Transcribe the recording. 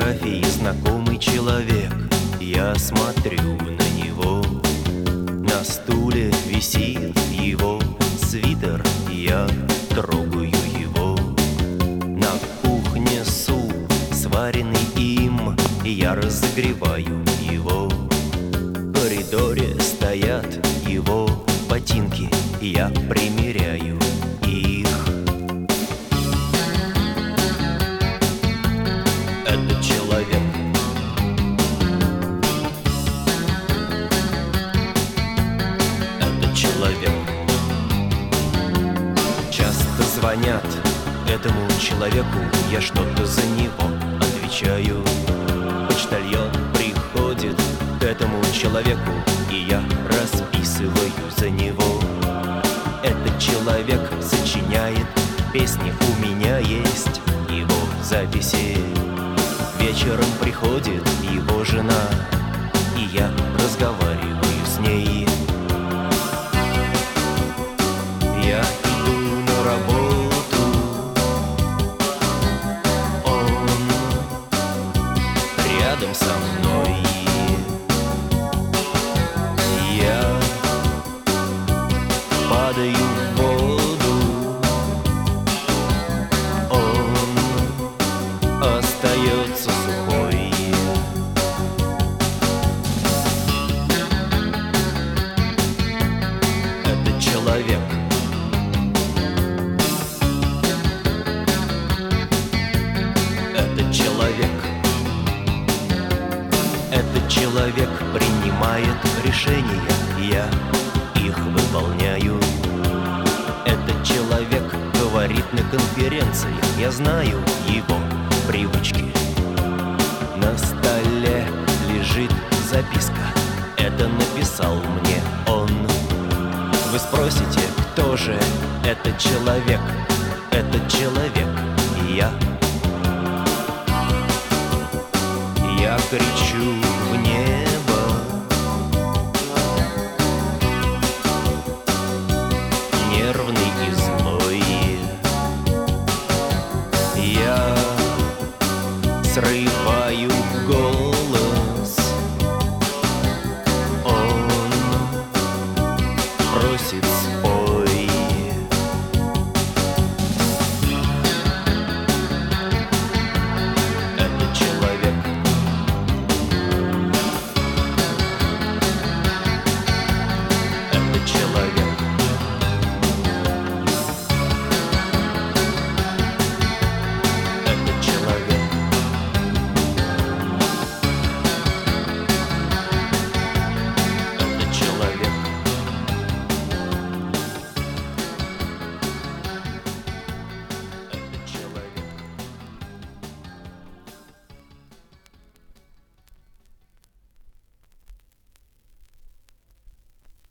фотографии знакомый человек. Я смотрю на него. На стуле висит его свитер, я трогаю его. На кухне суп, сваренный им, и я разогреваю его. В коридоре стоят его ботинки, и я примеряю их. Это человек. Это человек. Часто звонят этому человеку, я что-то за него отвечаю. Почтальон приходит к этому человеку, и я расписываю за него. Этот человек сочиняет песни, у меня есть его записи. Вечером приходит его жена, и я разговариваю с ней. Я иду на работу, он рядом со мной. Я падаю в воду, он остается сухой. Это человек. Это человек. Этот человек принимает решения, я их выполняю. Этот человек говорит на конференциях, я знаю его привычки. На столе лежит записка, это написал мне он. Вы спросите, кто же этот человек? Этот человек я. Я кричу